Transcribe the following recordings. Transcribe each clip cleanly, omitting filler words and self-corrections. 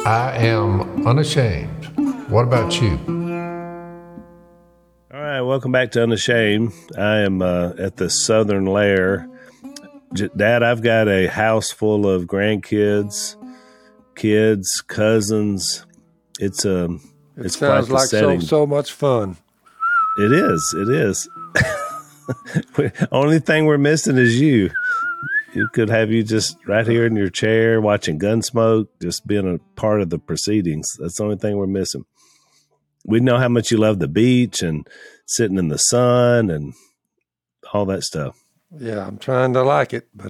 I am unashamed. What about you? All right, welcome back to Unashamed. I am at the Southern Lair. Dad, I've got a house full of grandkids, kids, cousins. It's It quite sounds the like setting. so much fun. It is. It is. Only thing we're missing is you. You could have you just right here in your chair watching Gunsmoke, just being a part of the proceedings. That's the only thing we're missing. We know how much you love the beach and sitting in the sun and all that stuff. Yeah, I'm trying to like it, but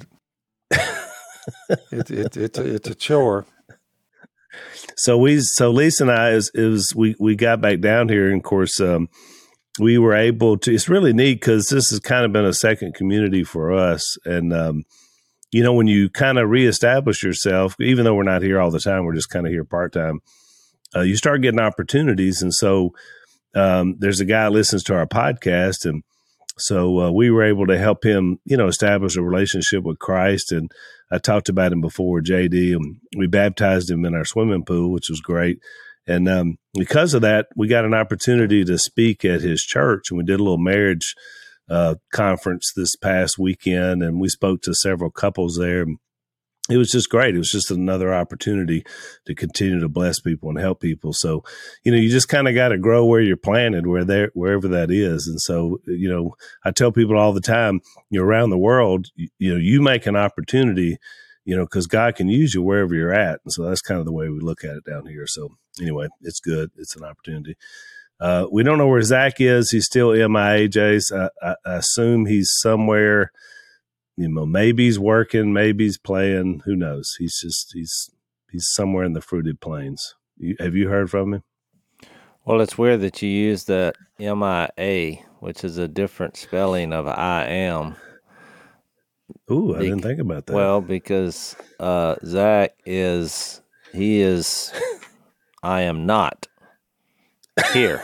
it's a chore. So Lisa and I we got back down here, and of course we were able to. It's really neat because this has kind of been a second community for us, and when you kind of reestablish yourself, even though we're not here all the time, we're just kind of here part time. You start getting opportunities, and so there's a guy that listens to our podcast, and so we were able to help him, establish a relationship with Christ. And I talked about him before, JD, and we baptized him in our swimming pool, which was great. And because of that, we got an opportunity to speak at his church, and we did a little marriage conference this past weekend, and we spoke to several couples there. It was just great. It was just another opportunity to continue to bless people and help people. So, you just kind of got to grow where you're planted, wherever that is. And so, I tell people all the time, around the world, you make an opportunity, because God can use you wherever you're at. And so that's kind of the way we look at it down here. So anyway, it's good. It's an opportunity. We don't know where Zach is. He's still MIA, Jace. I assume he's somewhere. Maybe he's working, maybe he's playing. Who knows? He's somewhere in the fruited plains. Have you heard from him? Well, it's weird that you use the MIA, which is a different spelling of I am. Ooh, I didn't think about that. Well, because Zach he is I am not here.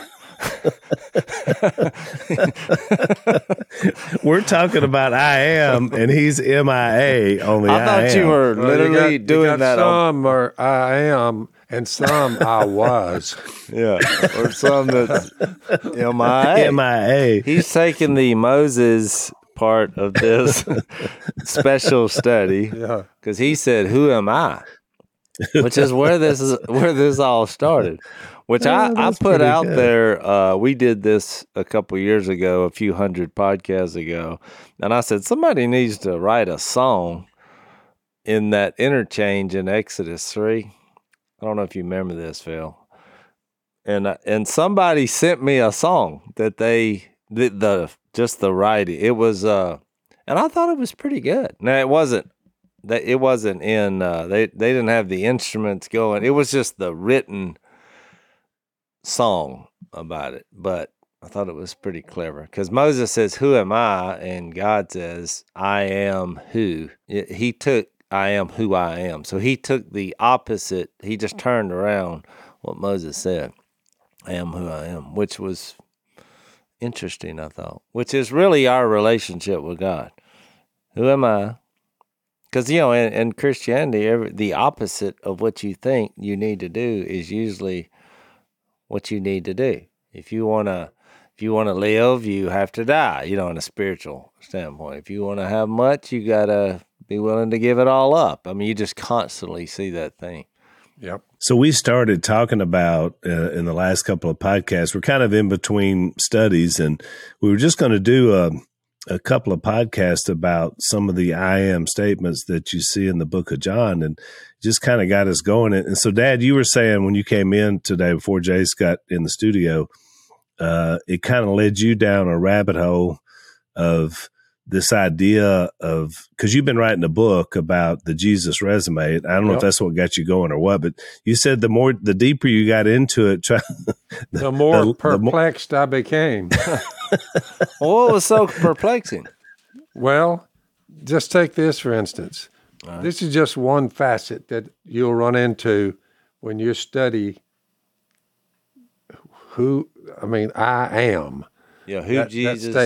We're talking about I am, and he's MIA. Only I thought you were literally doing that. Some are I am, and some I was. Yeah, or some that's MIA. MIA. He's taking the Moses part of this special study, because he said, "Who am I?" Which is where this all started. Which I put out good. There. We did this a couple years ago, a few hundred podcasts ago, and I said somebody needs to write a song in that interchange in Exodus 3. I don't know if you remember this, Phil. And somebody sent me a song that just the writing. It was, and I thought it was pretty good. Now it wasn't in. They didn't have the instruments going. It was just the written song about it, but I thought it was pretty clever because Moses says, "Who am I?" and God says, "I am who." He took "I am who I am," so he took the opposite. He just turned around what Moses said, "I am who I am," which was interesting, I thought. Which is really our relationship with God. Who am I? Because in Christianity, the opposite of what you think you need to do is usually what you need to do. If you want to live, you have to die, in a spiritual standpoint. If you want to have much, you got to be willing to give it all up. I mean, you just constantly see that thing. Yep. So we started talking about in the last couple of podcasts, we're kind of in between studies, and we were just going to do a couple of podcasts about some of the I am statements that you see in the book of John, and just kind of got us going. And so, Dad, you were saying when you came in today before Jace got in the studio, it kind of led you down a rabbit hole of this idea of, because you've been writing a book about the Jesus resume. I don't know if that's what got you going or what, but you said the deeper you got into it, the more perplexed I became. Well, what was so perplexing? Well, just take this for instance. Right. This is just one facet that you'll run into when you study I am. Yeah, who Jesus. That statement.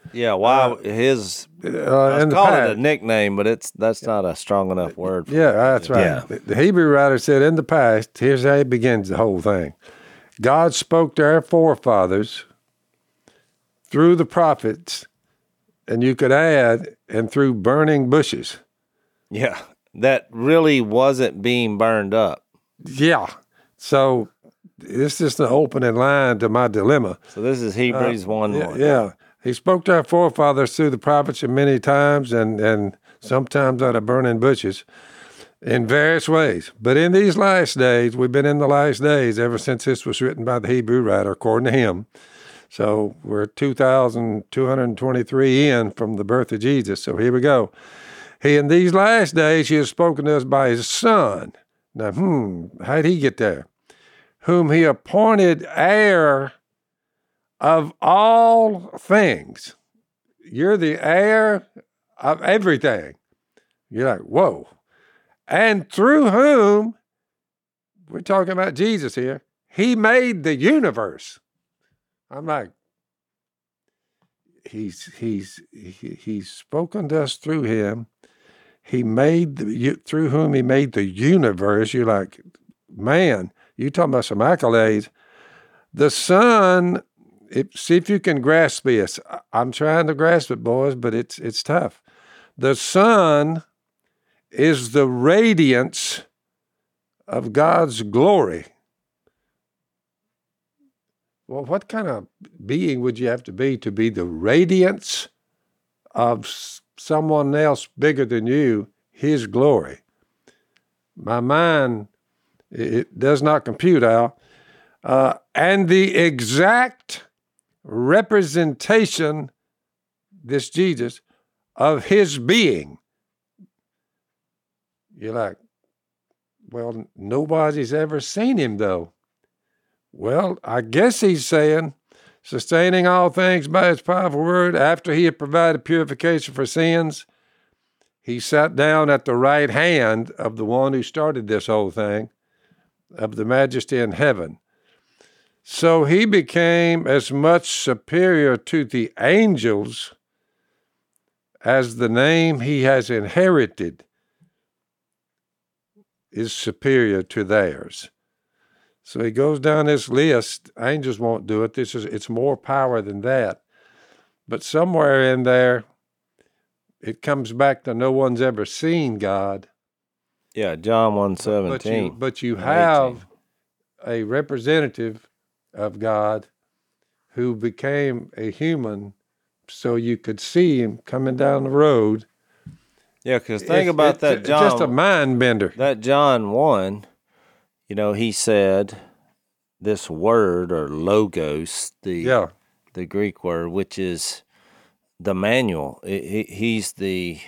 Yeah, why his? I was in the calling past. it a nickname, but that's not a strong enough word. For Yeah, it. that's right. Yeah. The Hebrew writer said in the past, here's how he begins the whole thing. God spoke to our forefathers through the prophets, and you could add, and through burning bushes. Yeah, that really wasn't being burned up. Yeah. So this is the opening line to my dilemma. So this is Hebrews 1:1. Yeah. He spoke to our forefathers through the prophets in many times and sometimes out of burning bushes in various ways. But in these last days, we've been in the last days ever since this was written by the Hebrew writer, according to him. So we're 2,223 in from the birth of Jesus. So here we go. He, in these last days, he has spoken to us by his Son. Now, how'd he get there? Whom he appointed heir of all things. You're the heir of everything. You're like, whoa. And through whom, we're talking about Jesus here, he made the universe. I'm like, he's spoken to us through him. He made through whom he made the universe. You're like, man, you talking about some accolades. The Son, see if you can grasp this. I'm trying to grasp it, boys, but it's tough. The Son is the radiance of God's glory. Well, what kind of being would you have to be the radiance of someone else bigger than you, his glory? My mind, it does not compute, Al. And the exact representation, this Jesus, of his being. You're like, well, nobody's ever seen him, though. Well, I guess he's saying, sustaining all things by his powerful word, after he had provided purification for sins, he sat down at the right hand of the one who started this whole thing, of the majesty in heaven. So he became as much superior to the angels as the name he has inherited is superior to theirs. So he goes down this list. Angels won't do it. It's more power than that. But somewhere in there, it comes back to no one's ever seen God. Yeah, John 1:17. But you have a representative of God who became a human so you could see him coming down the road. Yeah, because think about that John. Just a mind bender. That John 1, he said this word or logos, the Greek word, which is the manual. He's the,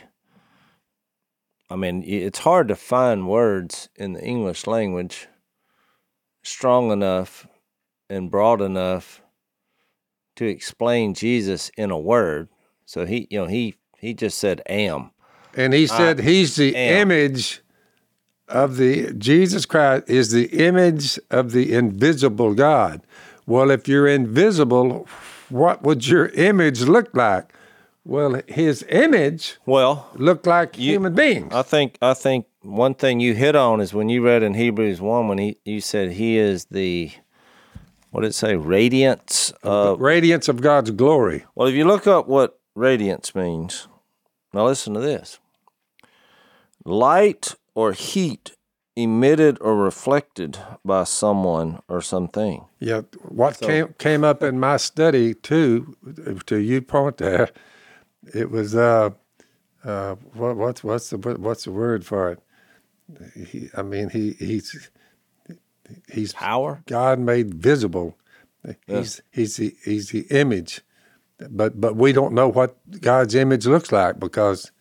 it's hard to find words in the English language strong enough and broad enough to explain Jesus in a word. So he just said am. And he said he's the image of Jesus Christ is the image of the invisible God. Well, if you're invisible, what would your image look like? Well, his image looked like human beings. I think one thing you hit on is when you read in Hebrews 1, when you said he is the, what did it say, radiance of God's glory. Well, if you look up what radiance means, now listen to this. Light or heat emitted or reflected by someone or something. Yeah, what came up in my study too, to you point there, it was what's the word for it? He's power. God made visible. He's the image, but we don't know what God's image looks like because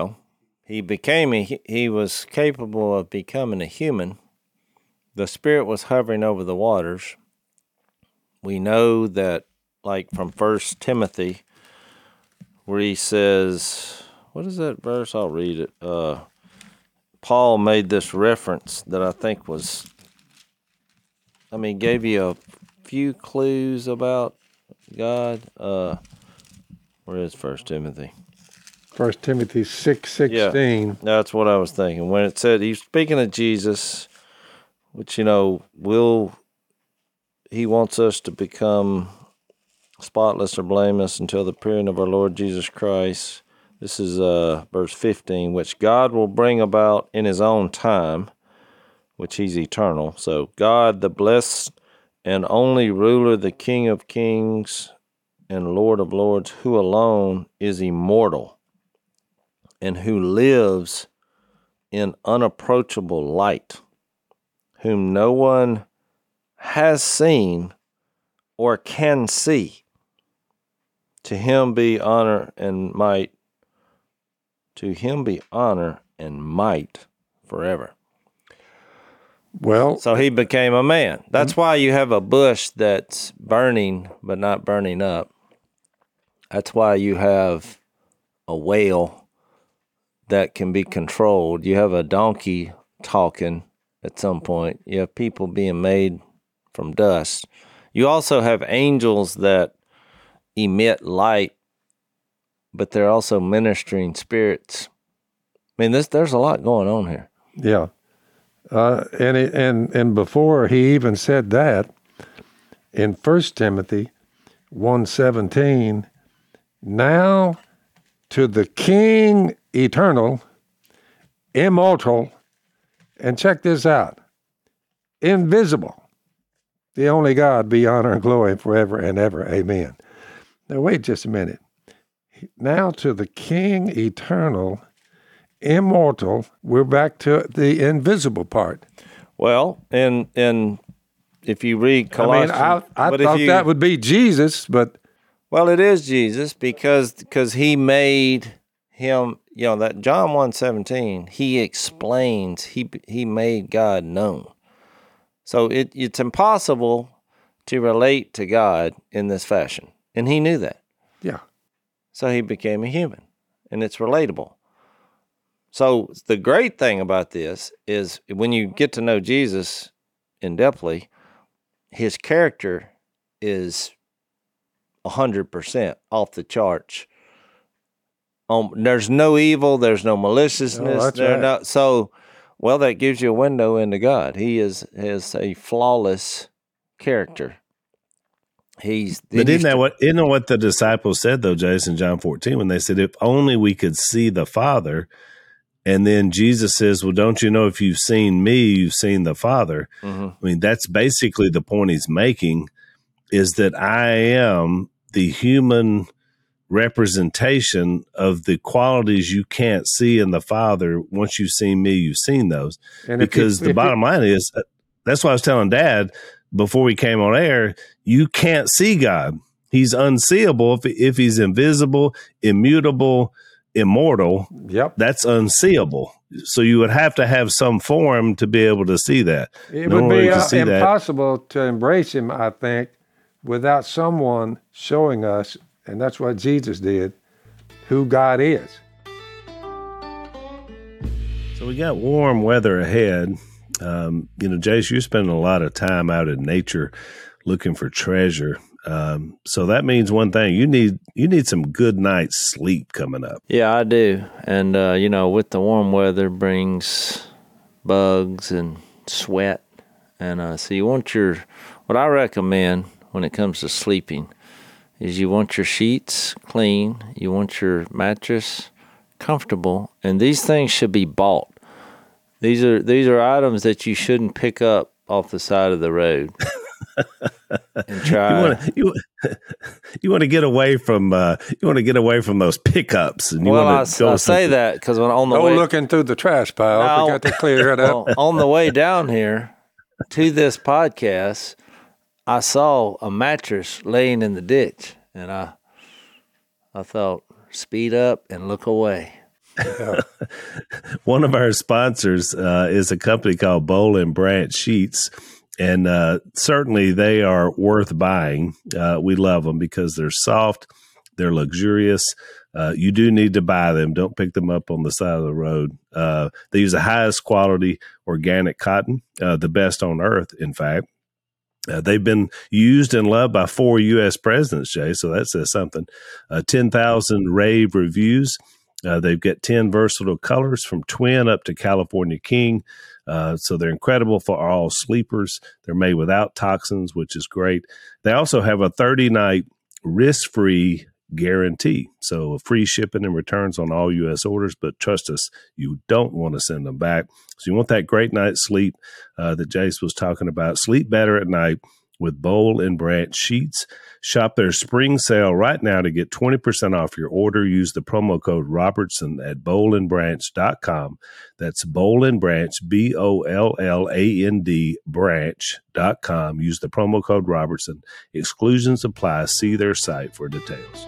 he was capable of becoming a human. The Spirit was hovering over the waters. We know that, like from 1 Timothy, where he says, what is that verse? I'll read it. Paul made this reference that I think gave you a few clues about God. Where Where is 1 Timothy? 1 Timothy 6:16. Yeah, that's what I was thinking. When it said, he's speaking of Jesus, which, he wants us to become spotless or blameless until the appearing of our Lord Jesus Christ. This is verse 15, which God will bring about in his own time, which he's eternal. So God, the blessed and only ruler, the King of kings and Lord of lords, who alone is immortal and who lives in unapproachable light, whom no one has seen or can see. To him be honor and might. To him be honor and might forever. Well, So he became a man. That's why you have a bush that's burning but not burning up. That's why you have a whale that can be controlled. You have a donkey talking at some point. You have people being made from dust. You also have angels that emit light, but they're also ministering spirits. I mean, there's a lot going on here. yeah. And before he even said that, in 1 Timothy 1:17, now to the King eternal, immortal, and check this out, invisible, the only God, be honor and glory forever and ever. Amen. Now, wait just a minute. Now to the King eternal, immortal, we're back to the invisible part. Well, and if you read Colossians, I thought that would be Jesus, but well, it is Jesus because he made him. That John 1:17, he explains he made God known. So it's impossible to relate to God in this fashion, and he knew that. yeah, So he became a human, and it's relatable. So the great thing about this is when you get to know Jesus in depthly, his character is 100% off the charts. There's no evil, there's no maliciousness. Oh, that's right. Well, that gives you a window into God. He has a flawless character. But isn't what the disciples said though, Jason, John 14, when they said, if only we could see the Father. And then Jesus says, well, don't you know if you've seen me, you've seen the Father? Mm-hmm. I mean, that's basically the point he's making, is that I am the human representation of the qualities you can't see in the Father. Once you've seen me, you've seen those. And because the bottom line is, that's what I was telling Dad before we came on air, you can't see God. He's unseeable if he's invisible, immutable, immortal. Yep. That's unseeable. So you would have to have some form to be able to see that. It would be impossible to embrace him, I think, without someone showing us, and that's what Jesus did, who God is. So we got warm weather ahead. Jace, you're spending a lot of time out in nature looking for treasure. So that means one thing: you need some good night's sleep coming up. Yeah, I do. And with the warm weather brings bugs and sweat, and so you want what I recommend when it comes to sleeping is you want your sheets clean, you want your mattress comfortable, and these things should be bought. These are items that you shouldn't pick up off the side of the road. And try. You want to get away from those pickups, and I say that because looking through the trash pile, I forgot to clear it up. On the way down here to this podcast, I saw a mattress laying in the ditch, and I thought, speed up and look away. Yeah. One of our sponsors is a company called Boll and Branch Sheets. And certainly they are worth buying. We love them because they're soft, they're luxurious. You do need to buy them. Don't pick them up on the side of the road. They use the highest quality organic cotton, the best on earth, in fact. They've been used and loved by 4 U.S. presidents, Jay, so that says something. 10,000 rave reviews. They've got 10 versatile colors from Twin up to California King. So they're incredible for all sleepers. They're made without toxins, which is great. They also have a 30-night risk-free guarantee. So free shipping and returns on all U.S. orders, but trust us, you don't want to send them back. So you want that great night's sleep that Jace was talking about. Sleep better at night with Boll and Branch sheets. Shop their spring sale right now to get 20% off your order. Use the promo code Robertson at bollandbranch.com. That's Boll and Branch, BOLLAND branch.com. Use the promo code Robertson. Exclusions apply. See their site for details.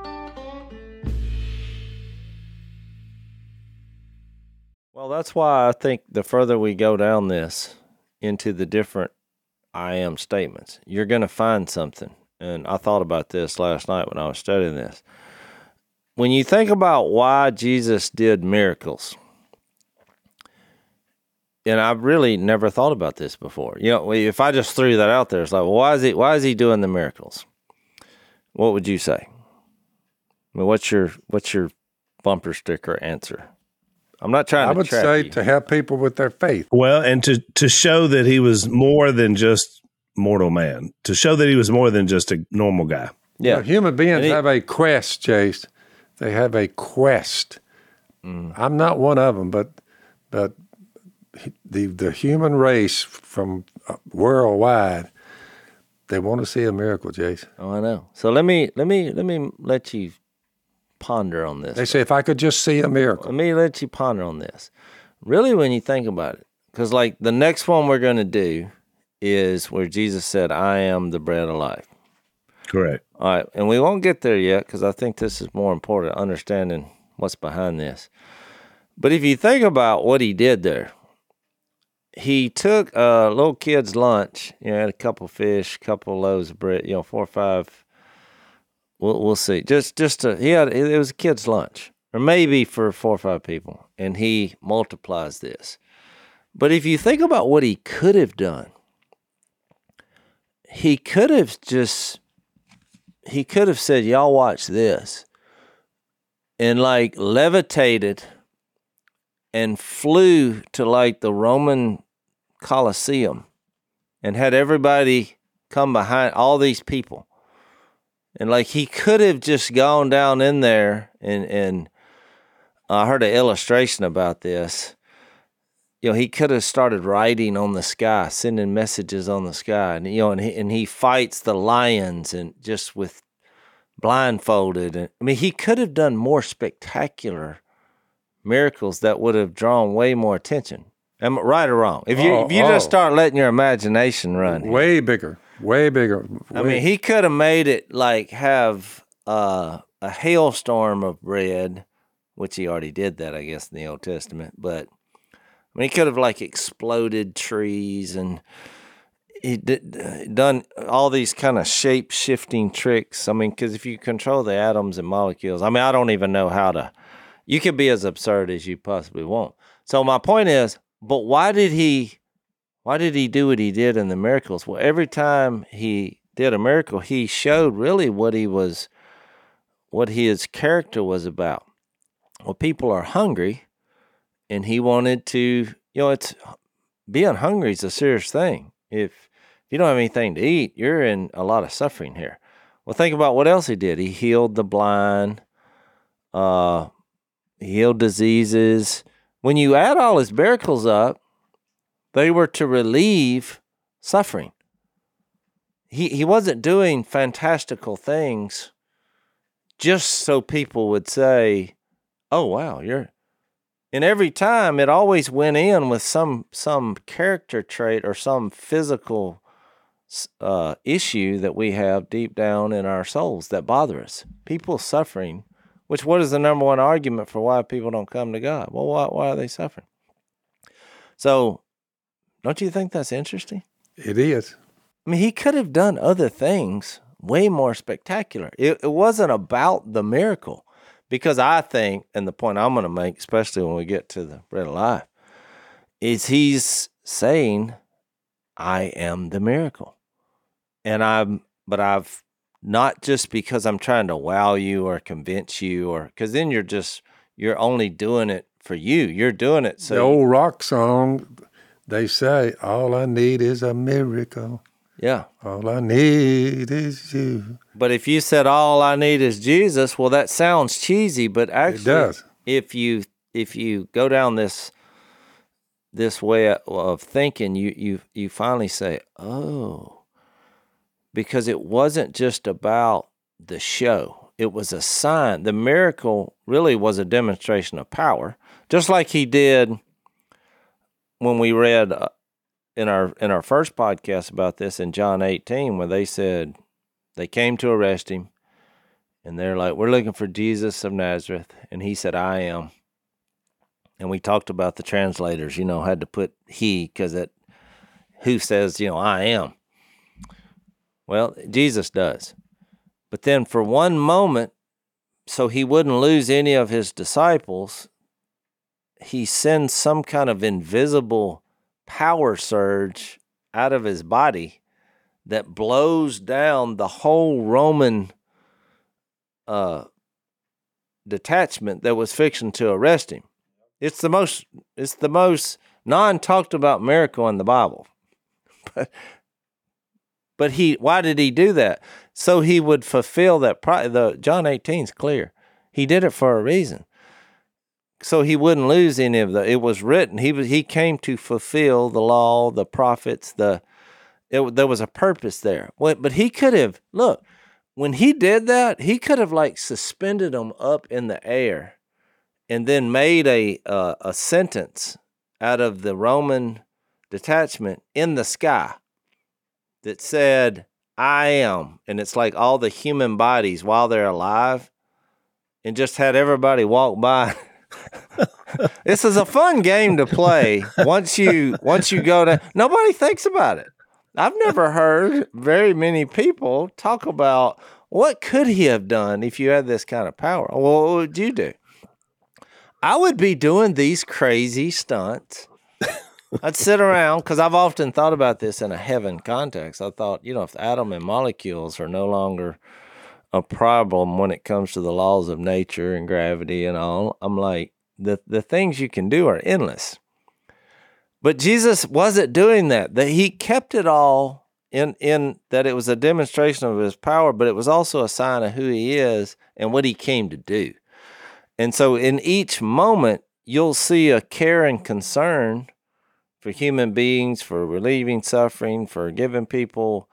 Well, that's why I think the further we go down this into the different I am statements, you're going to find something. And I thought about this last night when I was studying this. When you think about why Jesus did miracles, and I've really never thought about this before. You know, if I just threw that out there, it's like, well, why is he doing the miracles? What would you say? I mean, what's your bumper sticker answer? I'm not trying to I would say to help people with their faith. Well, and to show that he was more than just mortal man, to show that he was more than just a normal guy. Yeah. You know, human beings have a quest, Chase. They have a quest. I'm not one of them, but the human race from worldwide, they want to see a miracle, Chase. Oh, I know. So let me let you ponder on this. They say, if I could just see a miracle. Let me let you ponder on this. Really, when you think about it, because like the next one we're going to do is where Jesus said, I am the bread of life. Correct. All right, and we won't get there yet because I think this is more important, understanding what's behind this. But if you think about what he did there, he took a little kid's lunch, had a couple fish, couple loaves of bread, 4 or 5. We'll see. It was a kid's lunch, or maybe for 4 or 5 people, and he multiplies this. But if you think about what he could have done, he could have said, y'all watch this, and like levitated and flew to like the Roman Colosseum and had everybody come behind all these people. And like he could have just gone down in there and I heard an illustration about this. He could have started writing on the sky, sending messages on the sky, and and he fights the lions and just with blindfolded. And I mean, he could have done more spectacular miracles that would have drawn way more attention. Am I right or wrong? If you just start letting your imagination run, way bigger. I mean, he could have made it like have a hailstorm of bread, which he already did that, I guess, in the Old Testament. But I mean, he could have like exploded trees, and he done all these kind of shape-shifting tricks. I mean, because if you control the atoms and molecules, I mean, I don't even know how to. You can be as absurd as you possibly want. So my point is, but why did he do what he did in the miracles? Well, every time he did a miracle, he showed really what his character was about. Well, people are hungry, and he wanted to, it's being hungry is a serious thing. If you don't have anything to eat, you're in a lot of suffering here. Well, think about what else he did. He healed the blind, healed diseases. When you add all his miracles up, they were to relieve suffering. He wasn't doing fantastical things just so people would say, oh, wow, and every time it always went in with some character trait or some physical issue that we have deep down in our souls that bother us. People suffering, what is the number one argument for why people don't come to God? Well, why are they suffering? So, don't you think that's interesting? It is. I mean, he could have done other things way more spectacular. It wasn't about the miracle. Because I think, and the point I'm going to make, especially when we get to the bread of life, is he's saying, I am the miracle. but I've not just because I'm trying to wow you or convince you, or because then you're only doing it for you. You're doing it so the old rock song, they say, all I need is a miracle. yeah. All I need is you. But if you said all I need is Jesus, well, that sounds cheesy, but actually, It does. if you go down this way of thinking, you finally say, oh, because it wasn't just about the show. It was a sign. The miracle really was a demonstration of power, just like he did when we read in our first podcast about this in John 18, where they said they came to arrest him, and they're like, we're looking for Jesus of Nazareth, and he said, I am. And we talked about the translators, had to put he, because who says, I am. Well, Jesus does. But then for one moment, so he wouldn't lose any of his disciples, he sends some kind of invisible power surge out of his body that blows down the whole Roman detachment that was fixing to arrest him. It's the most non-talked about miracle in the Bible. But why did he do that? So he would fulfill that. John 18 is clear. He did it for a reason. So he wouldn't lose any of it was written. He came to fulfill the law, the prophets, there was a purpose there. But he could have, look, when he did that, he could have suspended them up in the air and then made a sentence out of the Roman detachment in the sky that said, I am. And it's like all the human bodies while they're alive, and just had everybody walk by. This is a fun game to play. Once you go to, nobody thinks about it. I've never heard very many people talk about what could he have done if you had this kind of power. Well, what would you do? I would be doing these crazy stunts. I'd sit around, because I've often thought about this in a heaven context. I thought, if the atom and molecules are no longer a problem when it comes to the laws of nature and gravity and all, I'm like, the things you can do are endless. But Jesus wasn't doing that. That he kept it all in that it was a demonstration of his power, but it was also a sign of who he is and what he came to do. And so in each moment, you'll see a care and concern for human beings, for relieving suffering, for giving people,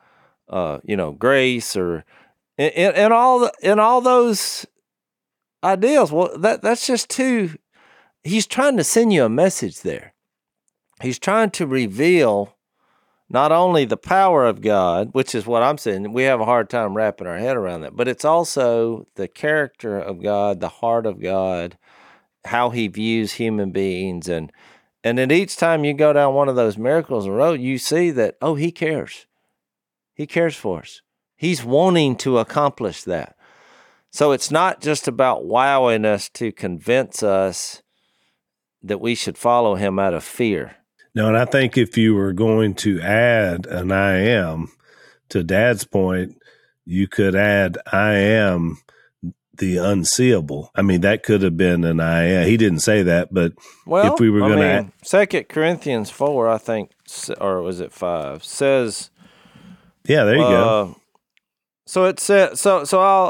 grace, or in all those ideals. Well, that's just too. He's trying to send you a message there. He's trying to reveal not only the power of God, which is what I'm saying. We have a hard time wrapping our head around that, but it's also the character of God, the heart of God, how he views human beings. And then each time you go down one of those miracles in a row, you see that, oh, he cares. He cares for us. He's wanting to accomplish that. So it's not just about wowing us to convince us that we should follow him out of fear. No, and I think if you were going to add an I am, to Dad's point, you could add I am the unseeable. I mean, that could have been an I am. He didn't say that, but if we were going to 2 Corinthians 4, I think, or was it 5, says... Yeah, there you go. So it says, so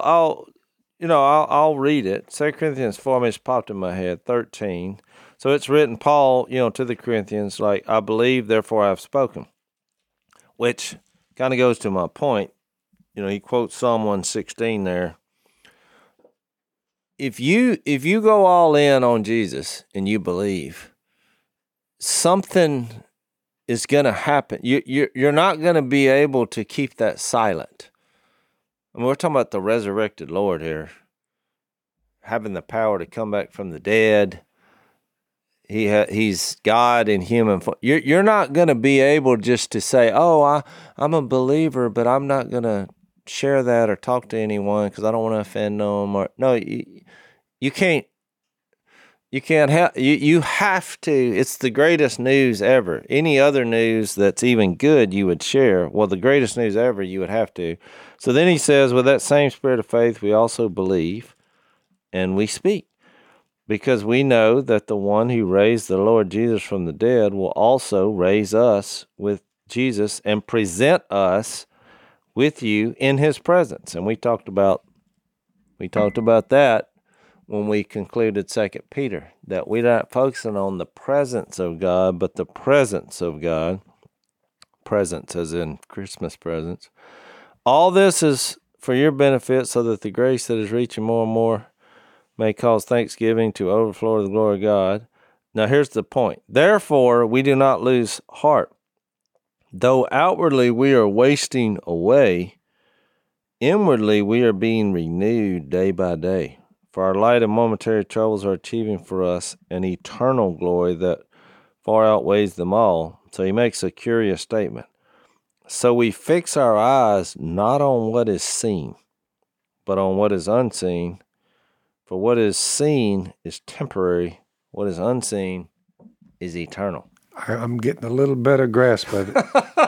I'll read it. 2 Corinthians 4, it's popped in my head, 13. So it's written, Paul, to the Corinthians, like, I believe, therefore I've spoken. Which kind of goes to my point. He quotes Psalm 116 there. If you go all in on Jesus and you believe, something is going to happen. You're not going to be able to keep that silent. I mean, we're talking about the resurrected Lord here, having the power to come back from the dead. He's God in human form. You're not going to be able just to say, "Oh, I'm a believer, but I'm not going to share that or talk to anyone because I don't want to offend them." Or no, you can't You can't help. You have to. It's the greatest news ever. Any other news that's even good, you would share. Well, the greatest news ever, you would have to. So then he says, with that same spirit of faith, we also believe and we speak, because we know that the one who raised the Lord Jesus from the dead will also raise us with Jesus and present us with you in his presence. And we talked about that when we concluded 2 Peter, that we're not focusing on the presence of God, but the presence of God. Presence as in Christmas presents. All this is for your benefit, so that the grace that is reaching more and more may cause thanksgiving to overflow to the glory of God. Now here's the point. Therefore, we do not lose heart. Though outwardly we are wasting away, inwardly we are being renewed day by day. For our light and momentary troubles are achieving for us an eternal glory that far outweighs them all. So he makes a curious statement. So we fix our eyes not on what is seen, but on what is unseen. For what is seen is temporary. What is unseen is eternal. I'm getting a little better grasp of it.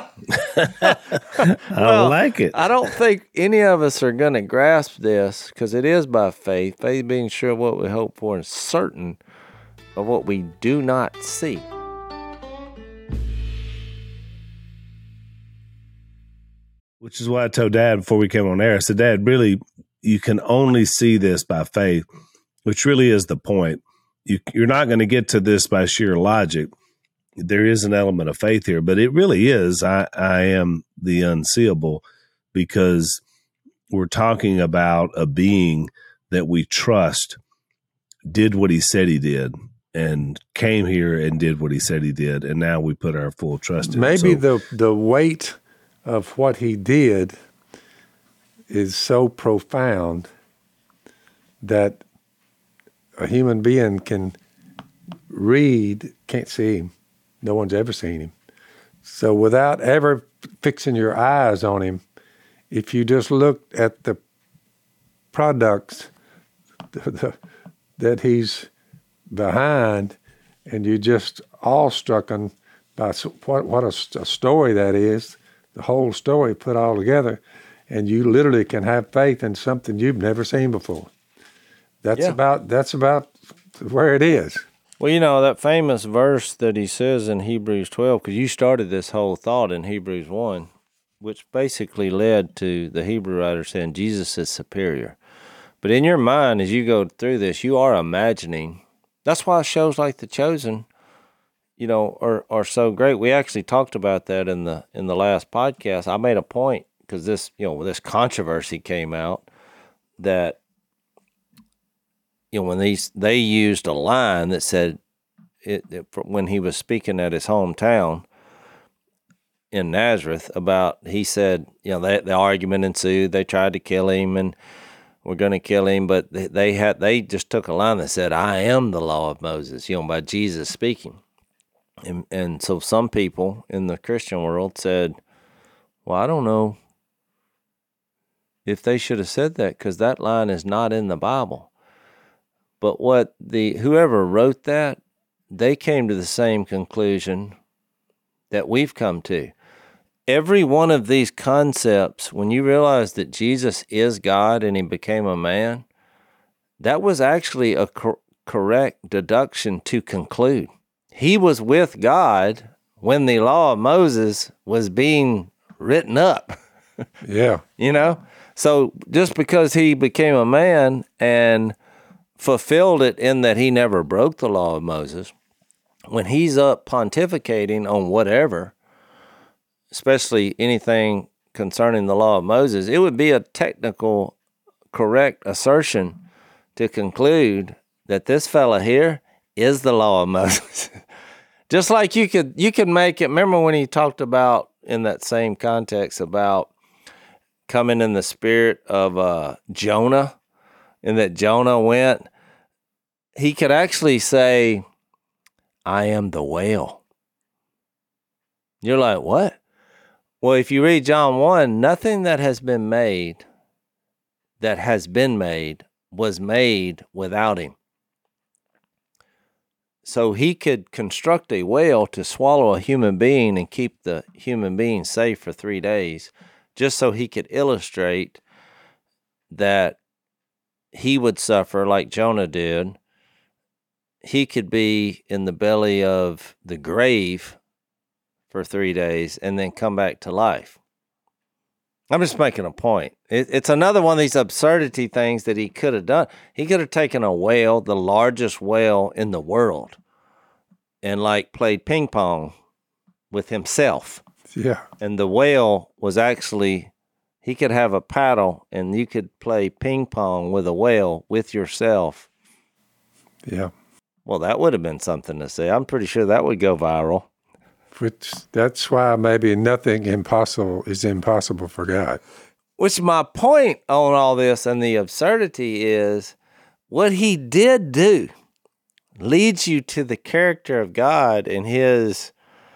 I like it. I don't think any of us are going to grasp this, because it is by faith. Faith being sure of what we hope for and certain of what we do not see. Which is why I told Dad before we came on air, I said, Dad, really, you can only see this by faith, which really is the point. You're not going to get to this by sheer logic. There is an element of faith here, but it really is, I am the unseeable, because we're talking about a being that we trust did what he said he did and came here and did what he said he did, and now we put our full trust in him. Maybe the weight of what he did is so profound that a human being can read, can't see him. No one's ever seen him. So without ever fixing your eyes on him, if you just look at the products that he's behind, and you just awestruck by what a story that is, the whole story put all together, and you literally can have faith in something you've never seen before. That's about where it is. Well, you know, that famous verse that he says in Hebrews 12, because you started this whole thought in Hebrews 1, which basically led to the Hebrew writer saying Jesus is superior. But in your mind, as you go through this, you are imagining. That's why shows like The Chosen, you know, are so great. We actually talked about that in the last podcast. I made a point, because this controversy came out, that when they used a line that said when he was speaking at his hometown in Nazareth about, he said, the argument ensued. They tried to kill him and were going to kill him, but they just took a line that said, "I am the law of Moses," by Jesus speaking. And so some people in the Christian world said, well, I don't know if they should have said that, because that line is not in the Bible. But whoever wrote that, they came to the same conclusion that we've come to. Every one of these concepts, when you realize that Jesus is God and he became a man, that was actually a correct deduction to conclude. He was with God when the law of Moses was being written up. Yeah. So just because he became a man and fulfilled it in that he never broke the law of Moses, when he's up pontificating on whatever, especially anything concerning the law of Moses, it would be a technical correct assertion to conclude that this fella here is the law of Moses. Just like you could make it. Remember when he talked about, in that same context, about coming in the spirit of Jonah, and that Jonah went, he could actually say, I am the whale. You're like, what? Well, if you read John 1, nothing that has been made was made without him. So he could construct a whale to swallow a human being and keep the human being safe for 3 days, just so he could illustrate that he would suffer like Jonah did. He could be in the belly of the grave for 3 days and then come back to life. I'm just making a point. It's another one of these absurdity things that he could have done. He could have taken a whale, the largest whale in the world, and like played ping pong with himself. Yeah. And the whale was actually, he could have a paddle and you could play ping pong with a whale with yourself. Yeah. Well, that would have been something to see. I'm pretty sure that would go viral. Which that's why maybe nothing impossible is impossible for God. Which my point on all this and the absurdity is what he did do leads you to the character of God and his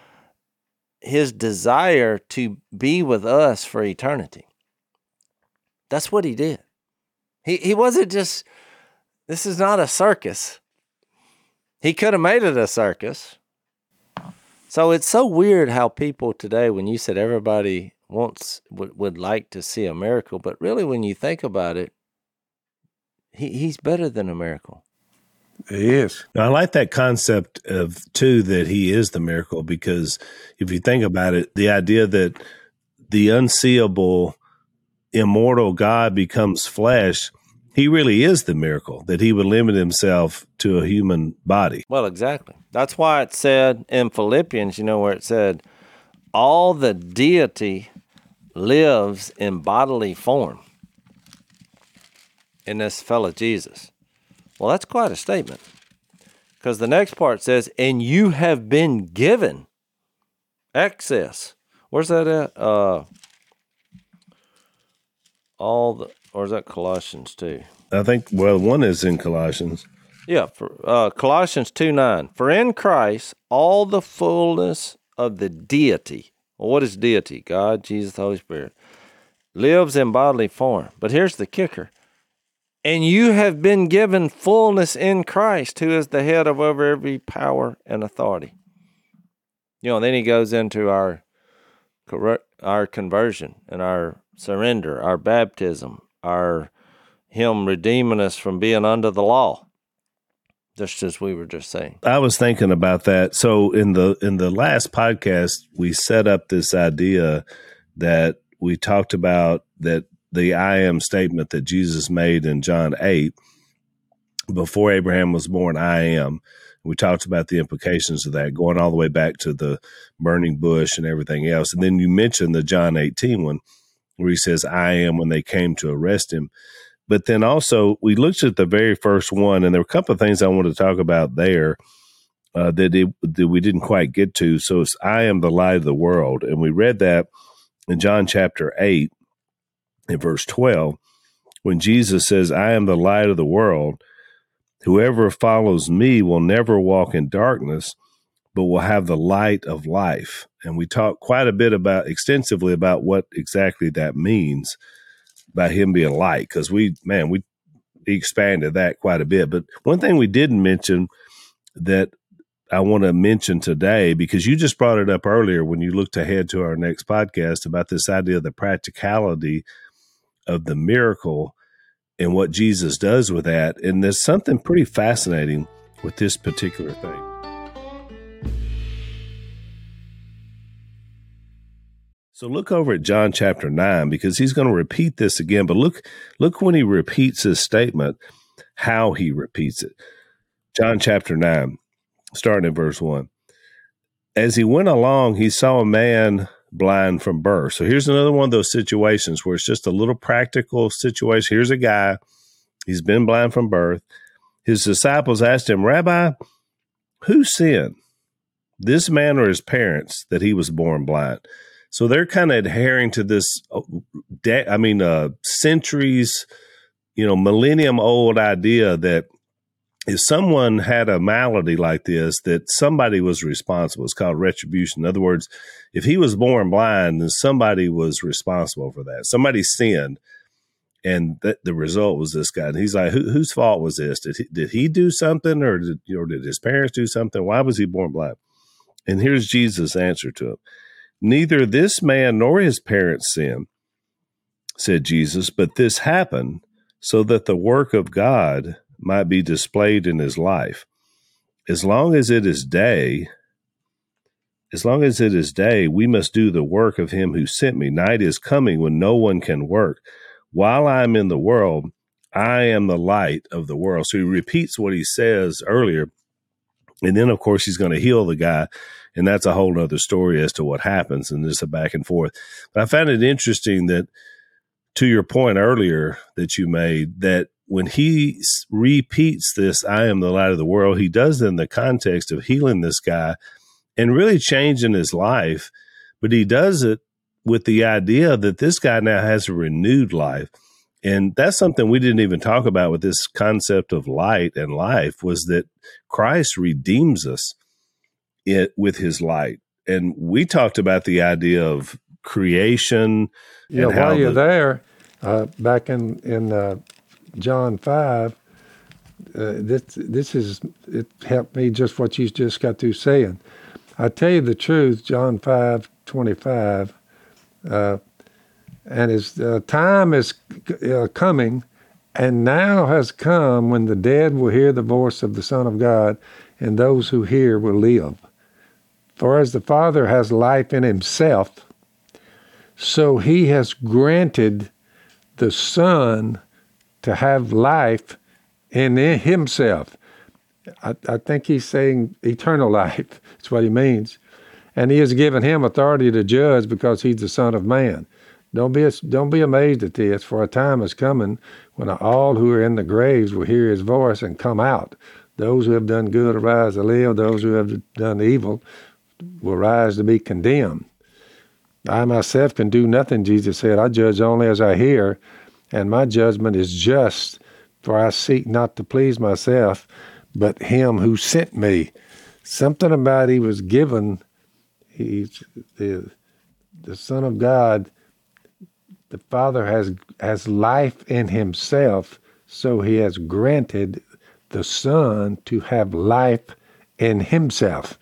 desire to be with us for eternity. That's what he did. He wasn't just, this is not a circus. He could have made it a circus. So it's so weird how people today, when you said everybody would like to see a miracle, but really when you think about it, he's better than a miracle. He is. Now, I like that concept of, too, that he is the miracle, because if you think about it, the idea that the unseeable, immortal God becomes flesh, he really is the miracle, that he would limit himself to a human body. Well, exactly. That's why it said in Philippians, where it said, all the deity lives in bodily form in this fellow Jesus. Well, that's quite a statement, because the next part says, and you have been given access. Where's that at? Or is that Colossians 2? I think, one is in Colossians. Yeah, for Colossians 2:9. For in Christ, all the fullness of the deity, well, what is deity? God, Jesus, the Holy Spirit, lives in bodily form. But here's the kicker. And you have been given fullness in Christ, who is the head of over every power and authority. Then he goes into our conversion and our surrender, our baptism, him redeeming us from being under the law. Just as we were just saying. I was thinking about that. So in the last podcast, we set up this idea that we talked about, that the I am statement that Jesus made in John 8, before Abraham was born, I am. We talked about the implications of that, going all the way back to the burning bush and everything else. And then you mentioned the John 18 one, where he says, I am, when they came to arrest him. But then also, we looked at the very first one, and there were a couple of things I wanted to talk about there that we didn't quite get to. So it's, I am the light of the world. And we read that in John chapter 8, in verse 12, when Jesus says, I am the light of the world. Whoever follows me will never walk in darkness, but will have the light of life. And we talked quite a bit extensively about what exactly that means, about him being light, because we expanded that quite a bit. But one thing we didn't mention that I want to mention today, because you just brought it up earlier when you looked ahead to our next podcast, about this idea of the practicality of the miracle and what Jesus does with that. And there's something pretty fascinating with this particular thing. So look over at John chapter 9, because he's going to repeat this again. But look when he repeats his statement, how he repeats it. John chapter 9, starting in verse 1. As he went along, he saw a man blind from birth. So here's another one of those situations where it's just a little practical situation. Here's a guy, he's been blind from birth. His disciples asked him, Rabbi, who sinned, this man or his parents, that he was born blind? So they're kind of adhering to this, centuries, millennium old idea that if someone had a malady like this, that somebody was responsible. It's called retribution. In other words, if he was born blind, then somebody was responsible for that. Somebody sinned. And the result was this guy. And he's like, whose fault was this? Did he do something, or did his parents do something? Why was he born blind? And here's Jesus' answer to him. Neither this man nor his parents sinned, said Jesus, but this happened so that the work of God might be displayed in his life. As long as it is day, we must do the work of him who sent me. Night is coming when no one can work. While I am in the world, I am the light of the world. So he repeats what he says earlier. And then, of course, he's going to heal the guy. And that's a whole other story as to what happens. And there's a back and forth. But I found it interesting that, to your point earlier that you made, that when he repeats this, I am the light of the world, he does it in the context of healing this guy and really changing his life. But he does it with the idea that this guy now has a renewed life. And that's something we didn't even talk about with this concept of light and life, was that Christ redeems us with his light. And we talked about the idea of creation. Yeah, and while you're there, back in John 5, it helped me just what you just got through saying. I tell you the truth, John 5:25, and his time is coming, and now has come, when the dead will hear the voice of the Son of God, and those who hear will live. For as the Father has life in himself, so he has granted the Son to have life in himself. I think he's saying eternal life. That's what he means. And he has given him authority to judge because he's the Son of Man. Don't be amazed at this, for a time is coming when all who are in the graves will hear his voice and come out. Those who have done good will rise to live. Those who have done evil will rise to be condemned. I myself can do nothing, Jesus said. I judge only as I hear, and my judgment is just, for I seek not to please myself, but him who sent me. Something about he was given, he's the Son of God. The Father has life in himself, so he has granted the Son to have life in himself.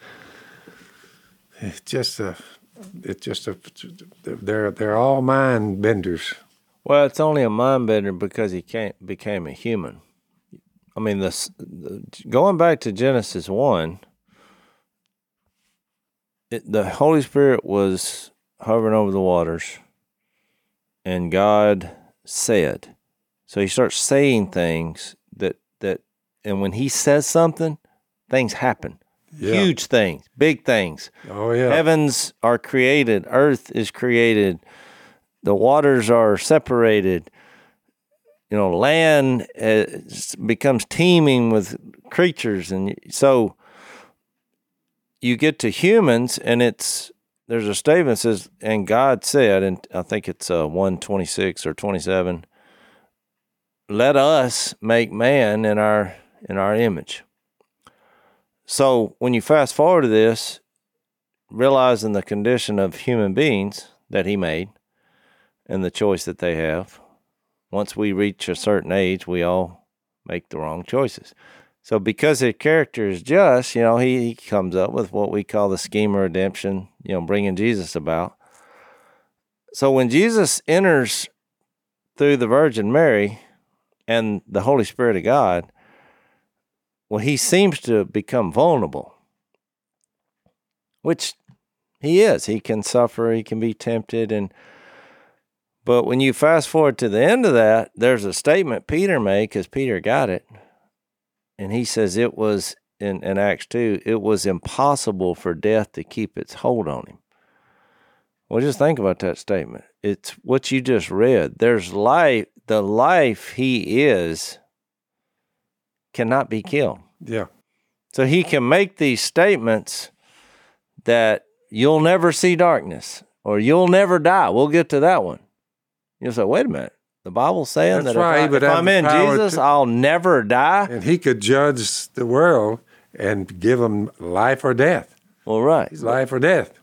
They're all mind benders. Well, it's only a mind bender because he became a human. I mean, going back to Genesis 1, the Holy Spirit was hovering over the waters, and God said. So he starts saying things that, and when he says something, things happen. Yeah. Huge things, big things. Oh, yeah. Heavens are created. Earth is created. The waters are separated. Land becomes teeming with creatures. And so you get to humans, and there's a statement that says, and God said, and I think it's 1:26 or 27, let us make man in our image. So when you fast forward to this, realizing the condition of human beings that he made and the choice that they have, once we reach a certain age, we all make the wrong choices. So because his character is just, he comes up with what we call the scheme of redemption, bringing Jesus about. So when Jesus enters through the Virgin Mary and the Holy Spirit of God, well, he seems to become vulnerable, which he is. He can suffer, he can be tempted, but when you fast forward to the end of that, there's a statement Peter made, because Peter got it, and he says it was, in Acts 2, it was impossible for death to keep its hold on him. Well, just think about that statement. It's what you just read. There's life. The life he is cannot be killed. Yeah. So he can make these statements that you'll never see darkness or you'll never die. We'll get to that one. You'll say, wait a minute. The Bible's saying That's that right, if I'm in Jesus, I'll never die. And he could judge the world and give them life or death. Well, right. Life or death.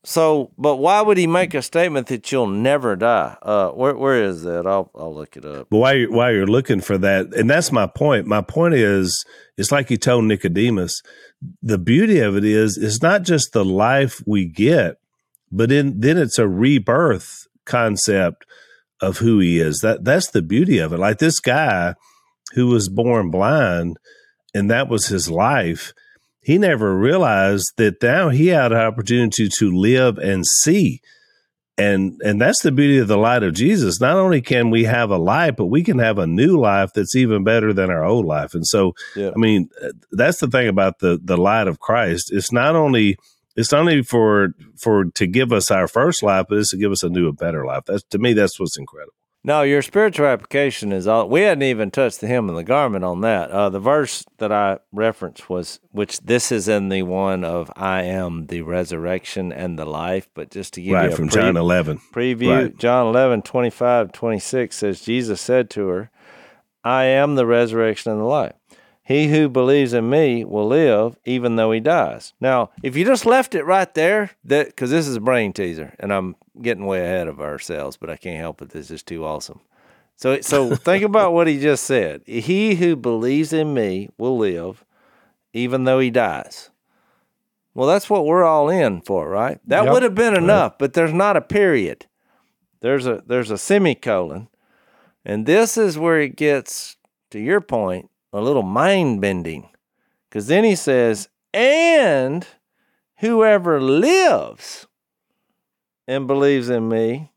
but why would he make a statement that you'll never die? Where is that? I'll look it up. But while you're looking for that, and that's my point. My point is, it's like he told Nicodemus. The beauty of it is, it's not just the life we get, but then it's a rebirth concept of who he is. That's the beauty of it. Like this guy who was born blind, and that was his life. He never realized that now he had an opportunity to live and see. And that's the beauty of the light of Jesus. Not only can we have a life, but we can have a new life that's even better than our old life. And so, I mean, that's the thing about the light of Christ. It's not only for to give us our first life, but it's to give us a new and better life. To me, that's what's incredible. No, your spiritual application is all. We hadn't even touched the hem of the garment on that. The verse that I referenced was, which this is in the one of I am the resurrection and the life. But just to give you a from John 11 preview, right. John 11, 25, 26 says, Jesus said to her, I am the resurrection and the life. He who believes in me will live even though he dies. Now, if you just left it right there, because this is a brain teaser, and I'm getting way ahead of ourselves, but I can't help it. This is too awesome. So think about what he just said. He who believes in me will live even though he dies. Well, that's what we're all in for, right? That would have been enough, but there's not a period. There's a semicolon. And this is where it gets, to your point, a little mind-bending. Because then he says, and whoever lives and believes in me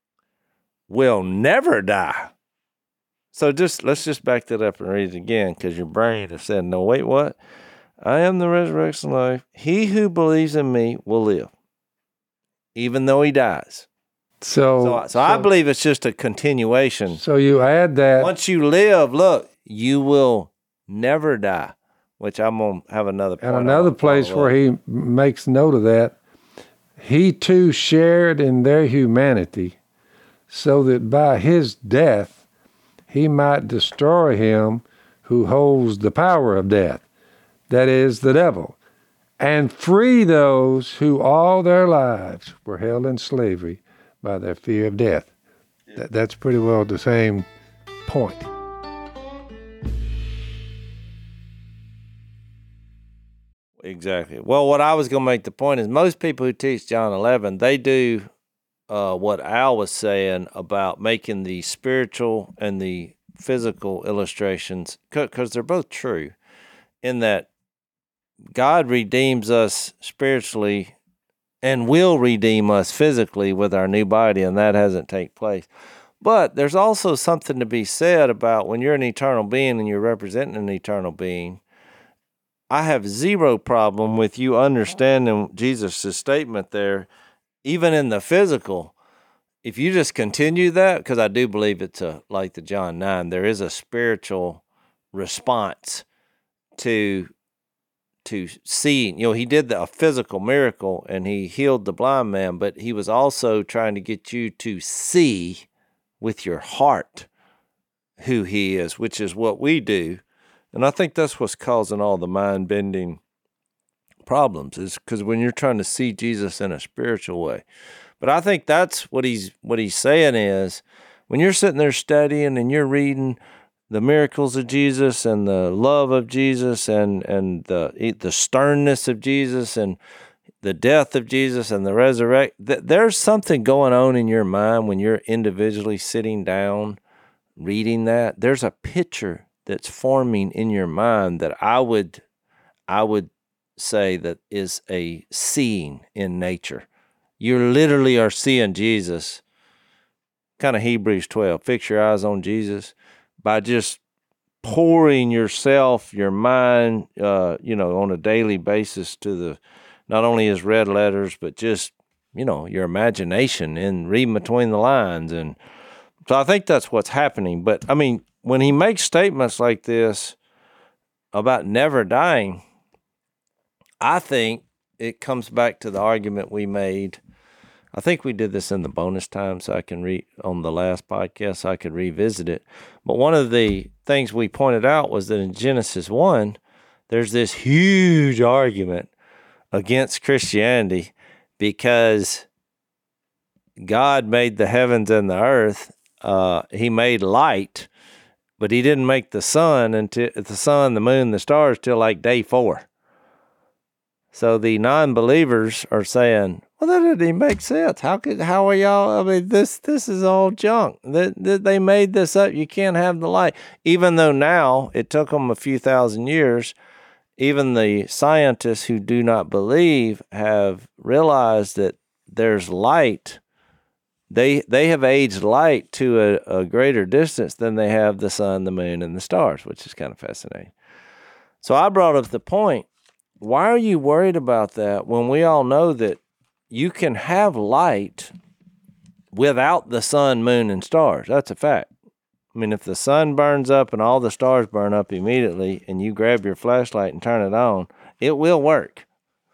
will never die. So let's just back that up and read it again, because your brain has said, no, wait, what? I am the resurrection and life. He who believes in me will live, even though he dies. So I believe it's just a continuation. So you add that. Once you live, look, you will never die, which I'm going to have another point. And another place where he makes note of that, he too shared in their humanity, so that by his death he might destroy him who holds the power of death, that is, the devil, and free those who all their lives were held in slavery by their fear of death. That's pretty well the same point. Exactly. Well, what I was going to make the point is most people who teach John 11, they do what Al was saying about making the spiritual and the physical illustrations, because they're both true, in that God redeems us spiritually and will redeem us physically with our new body, and that hasn't taken place. But there's also something to be said about when you're an eternal being and you're representing an eternal being. I have zero problem with you understanding Jesus' statement there, even in the physical. If you just continue that, because I do believe it's like the John 9, there is a spiritual response to seeing. You know, he did a physical miracle and he healed the blind man, but he was also trying to get you to see with your heart who he is, which is what we do. And I think that's what's causing all the mind-bending problems, is because when you're trying to see Jesus in a spiritual way. But I think that's what he's saying is, when you're sitting there studying and you're reading the miracles of Jesus and the love of Jesus and the sternness of Jesus and the death of Jesus and the resurrection, there's something going on in your mind when you're individually sitting down reading that. There's a picture that's forming in your mind that I would say that is a seeing in nature. You literally are seeing Jesus, kind of Hebrews 12. Fix your eyes on Jesus by just pouring yourself, your mind, on a daily basis to not only his red letters, but just, your imagination and reading between the lines. And so I think that's what's happening. But I mean, when he makes statements like this about never dying, I think it comes back to the argument we made. I think we did this in the bonus time, so I can on the last podcast, so I could revisit it. But one of the things we pointed out was that in Genesis 1, there's this huge argument against Christianity because God made the heavens and the earth. He made light, but he didn't make the sun, the moon, the stars till like day 4. So the non-believers are saying, well, that doesn't even make sense. How are y'all? I mean, this is all junk. They made this up. You can't have the light. Even though now it took them a few thousand years, even the scientists who do not believe have realized that there's light. They have aged light to a greater distance than they have the sun, the moon, and the stars, which is kind of fascinating. So I brought up the point, why are you worried about that when we all know that you can have light without the sun, moon, and stars? That's a fact. I mean, if the sun burns up and all the stars burn up immediately and you grab your flashlight and turn it on, it will work.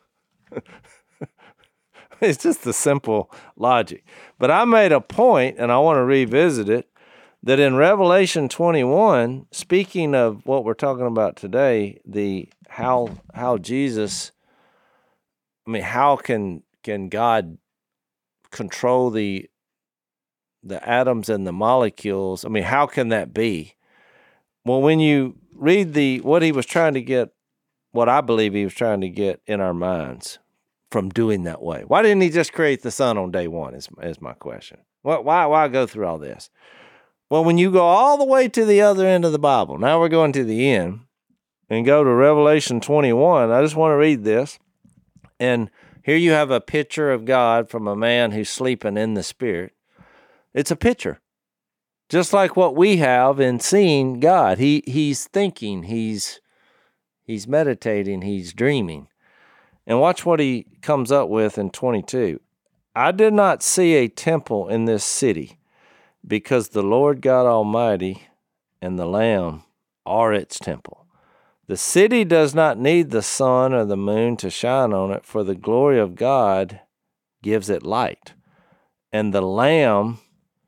It's just the simple logic. But I made a point, and I want to revisit it, that in Revelation 21, speaking of what we're talking about today, how Jesus, I mean, how can God control the atoms and the molecules? I mean, how can that be? Well, when you read what he was trying to get, what I believe he was trying to get in our minds from doing that way. Why didn't he just create the sun on day 1 is my question. Why go through all this? Well, when you go all the way to the other end of the Bible, now we're going to the end, and go to Revelation 21, I just want to read this. And here you have a picture of God from a man who's sleeping in the Spirit. It's a picture, just like what we have in seeing God. He's thinking, he's meditating, he's dreaming. And watch what he comes up with in 22. I did not see a temple in this city, because the Lord God Almighty and the Lamb are its temple. The city does not need the sun or the moon to shine on it, for the glory of God gives it light. And the Lamb,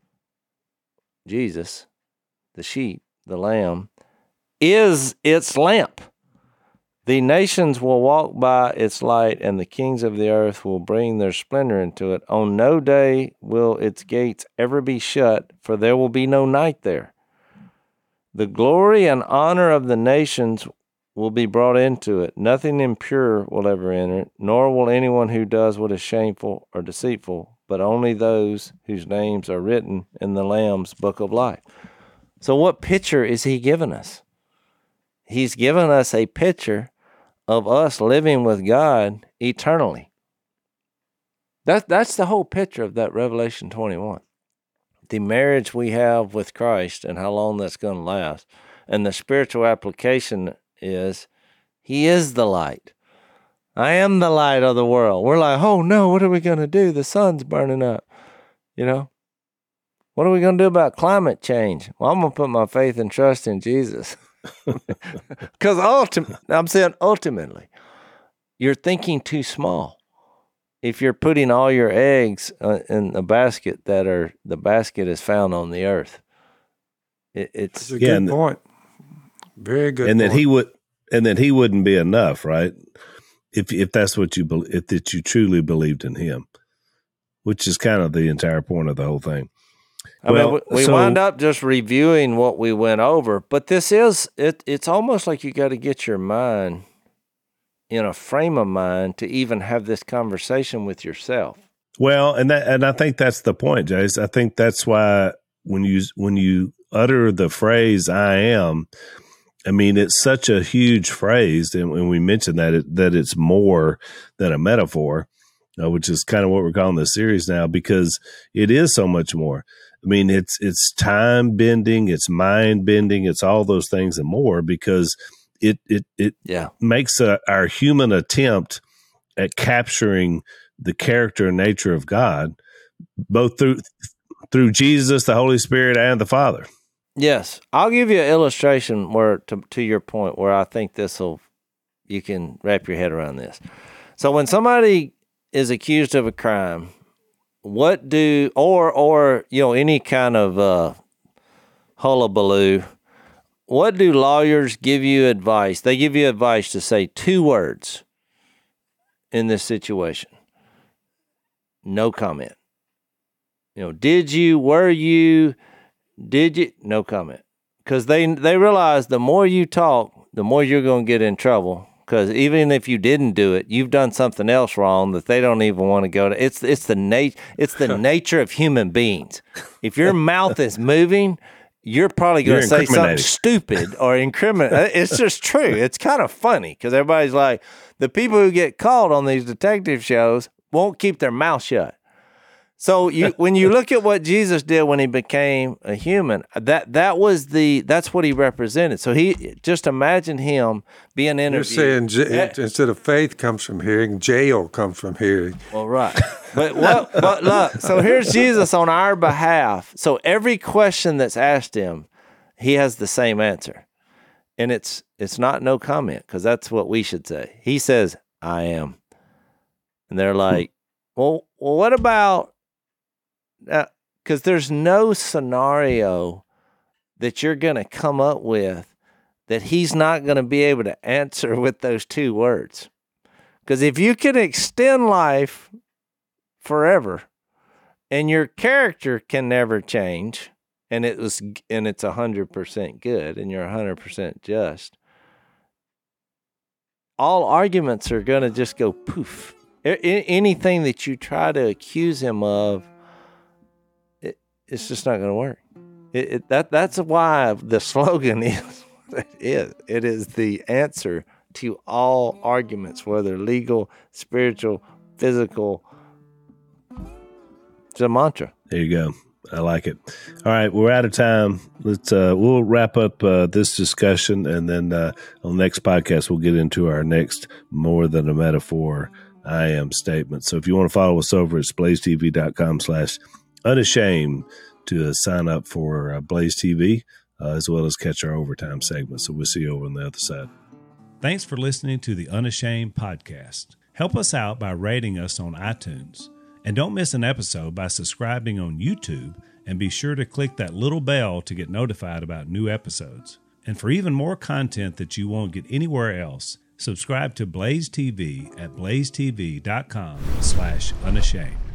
Jesus, the sheep, the Lamb, is its lamp. The nations will walk by its light, and the kings of the earth will bring their splendor into it. On no day will its gates ever be shut, for there will be no night there. The glory and honor of the nations will be brought into it. Nothing impure will ever enter it, nor will anyone who does what is shameful or deceitful, but only those whose names are written in the Lamb's book of life. So what picture is he giving us? He's given us a picture of us living with God eternally. That's the whole picture of that Revelation 21. The marriage we have with Christ and how long that's going to last. And the spiritual application is, he is the light. I am the light of the world. We're like, oh no, what are we going to do? The sun's burning up. You know? What are we going to do about climate change? Well, I'm going to put my faith and trust in Jesus. Because ultimately, you're thinking too small. If you're putting all your eggs in a basket the basket is found on the earth, it's a good point. Very good. And point. that he wouldn't be enough, right? If that's what you believe, if that you truly believed in him, which is kind of the entire point of the whole thing. I mean, we wind up just reviewing what we went over, but this is, it's almost like you got to get your mind in a frame of mind to even have this conversation with yourself. Well, and I think that's the point, Jace. I think that's why when you utter the phrase "I am," I mean, it's such a huge phrase, and we mentioned that it's more than a metaphor, which is kind of what we're calling this series now, because it is so much more. I mean, it's time bending, it's mind bending, it's all those things and more, because it makes our human attempt at capturing the character and nature of God, both through Jesus, the Holy Spirit, and the Father. Yes, I'll give you an illustration where, to your point, where I think you can wrap your head around this. So when somebody is accused of a crime, or any kind of hullabaloo, what do lawyers give you advice? They give you advice to say 2 words in this situation. no comment. Did you, were you, did you, no comment. Because they realize the more you talk, the more you're going to get in trouble. Because even if you didn't do it, you've done something else wrong that they don't even want to go to. It's the nature of human beings. If your mouth is moving, you're probably going to say something stupid or incriminate. It's just true. It's kind of funny because everybody's like, the people who get caught on these detective shows won't keep their mouth shut. So when you look at what Jesus did when he became a human, that's what he represented. So just imagine him being interviewed. You're saying instead of faith comes from hearing, jail comes from hearing. Well, right. But look, so here's Jesus on our behalf. So every question that's asked him, he has the same answer. And it's not no comment, because that's what we should say. He says, I am. And they're like, well, what about, because there's no scenario that you're going to come up with that he's not going to be able to answer with those two words. Because if you can extend life forever and your character can never change, and it's 100% good and you're 100% just, all arguments are going to just go poof. Anything that you try to accuse him of, it's just not going to work. That's why the slogan is what it is. It is the answer to all arguments, whether legal, spiritual, physical. It's a mantra. There you go. I like it. All right, we're out of time. We'll wrap up this discussion, and then on the next podcast, we'll get into our next More Than a Metaphor I Am statement. So if you want to follow us over, it's blazetv.com/unashamed to sign up for Blaze TV, as well as catch our overtime segment. So we'll see you over on the other side. Thanks for listening to the Unashamed podcast. Help us out by rating us on iTunes. And don't miss an episode by subscribing on YouTube, and be sure to click that little bell to get notified about new episodes. And for even more content that you won't get anywhere else, subscribe to Blaze TV at blazetv.com/unashamed.